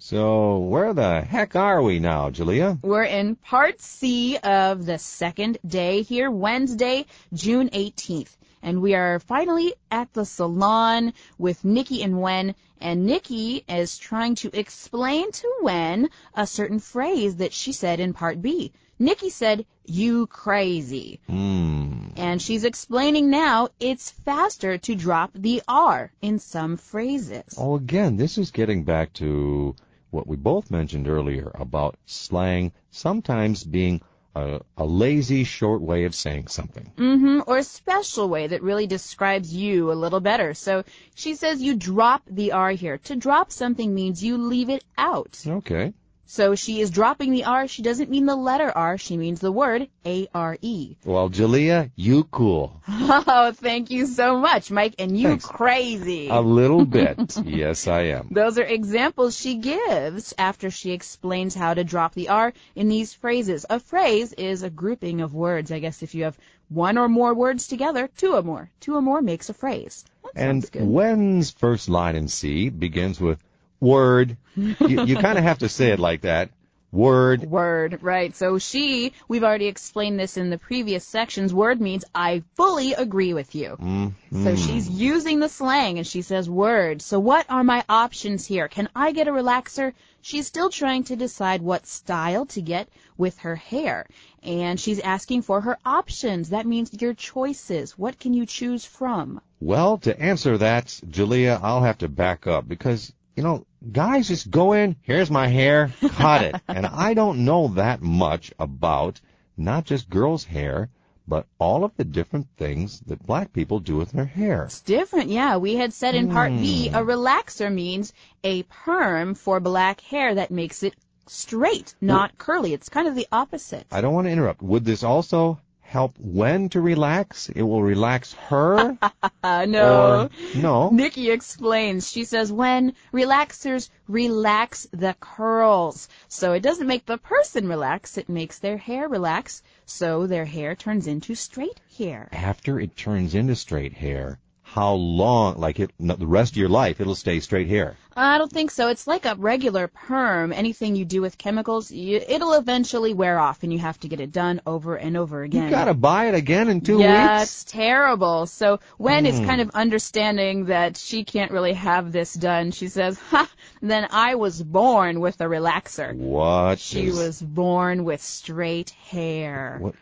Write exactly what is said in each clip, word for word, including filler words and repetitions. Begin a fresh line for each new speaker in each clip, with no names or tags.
So where the heck are we now, Jalea?
We're in part C of the second day here, Wednesday, June eighteenth. And we are finally at the salon with Nikki and Wen. And Nikki is trying to explain to Wen a certain phrase that she said in part B. Nikki said, "You crazy."
Hmm.
And she's explaining now it's faster to drop the R in some phrases.
Oh, again, this is getting back to what we both mentioned earlier about slang sometimes being a, a lazy, short way of saying something.
Mm-hmm, or a special way that really describes you a little better. So she says you drop the R here. To drop something means you leave it out.
Okay.
So she is dropping the R. She doesn't mean the letter R. She means the word A R E.
Well, Jalea, you cool.
Oh, thank you so much, Mike. And you
Thanks.
Crazy.
A little bit. Yes, I am.
Those are examples she gives after she explains how to drop the R in these phrases. A phrase is a grouping of words. I guess if you have one or more words together, two or more. Two or more makes a phrase. That
And
sounds good.
Wen's first line in C begins with word. You, you kind of have to say it like that. Word.
Word, right. So she, we've already explained this in the previous sections, word means I fully agree with you.
Mm-hmm.
So she's using the slang and she says word. So what are my options here? Can I get a relaxer? She's still trying to decide what style to get with her hair. And she's asking for her options. That means your choices. What can you choose from?
Well, to answer that, Jalea, I'll have to back up because, you know, guys just go in, here's my hair, cut it. And I don't know that much about not just girls' hair, but all of the different things that black people do with their hair.
It's different, yeah. We had said in part B,
Hmm.
a relaxer means a perm for black hair that makes it straight, not curly. It's kind of the opposite.
I don't want to interrupt. Would this also help Wen to relax? It will relax her?
Uh, no.
Or, no.
Nikki explains. She says when relaxers relax the curls. So it doesn't make the person relax, it makes their hair relax, so their hair turns into straight hair.
After it turns into straight hair, how long, like it, no, the rest of your life, it'll stay straight hair?
I don't think so. It's like a regular perm. Anything you do with chemicals, you, it'll eventually wear off, and you have to get it done over and over again.
You gotta buy it again in two
yeah,
weeks?
it's terrible. So Wen is
Hmm.
kind of understanding that she can't really have this done. She says, ha, then I was born with a relaxer.
What?
She
is-
was born with straight hair.
What?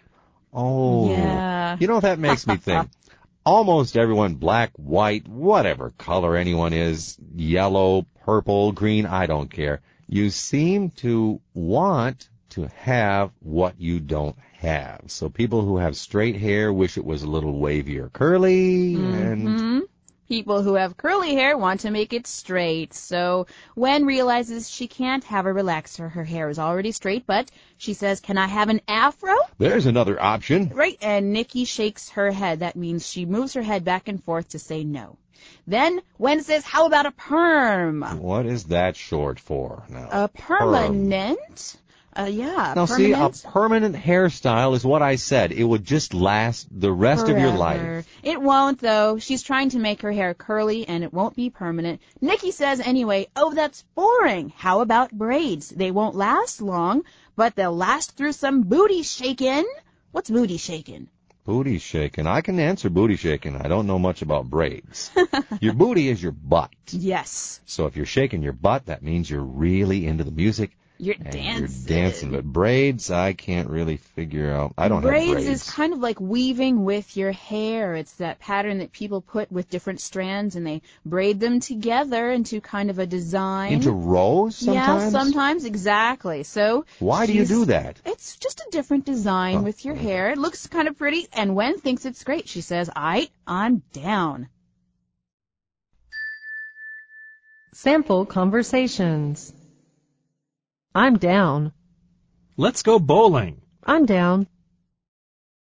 Oh.
Yeah.
You know, that makes me think. Almost everyone, black, white, whatever color anyone is, yellow, purple, green, I don't care. You seem to want to have what you don't have. So people who have straight hair wish it was a little wavy or curly, and
Mm-hmm. People who have curly hair want to make it straight. So Wen realizes she can't have a relaxer. Her hair is already straight, but she says, can I have an afro?
there's another option.
Right, and Nikki shakes her head. That means she moves her head back and forth to say no. Then Wen says, how about a perm?
What is that short for now?
A permanent? Uh, yeah,
Now, see, a
permanent.
permanent hairstyle is what I said. It would just last the rest of your life.
Forever. It won't, though. She's trying to make her hair curly, and it won't be permanent. Nikki says anyway, oh, that's boring. How about braids? They won't last long, but they'll last through some booty shaking. What's booty shaking?
Booty shaking. I can answer booty shaking. I don't know much about braids. Your booty is your butt.
Yes.
So if you're shaking your butt, that means you're really into the music.
You're
and
dancing.
You're dancing. But braids, I can't really figure out. I don't
braids
have braids.
is kind of like weaving with your hair. It's that pattern that people put with different strands, and they braid them together into kind of a design.
Into rows sometimes?
Yeah, sometimes, exactly. So
Why do you
she's-
do that?
It's just a different design
Oh,
with your
okay.
hair. It looks kind of pretty, and Wen thinks it's great. She says, I, I'm down.
Sample conversations. I'm down.
Let's go bowling.
I'm down.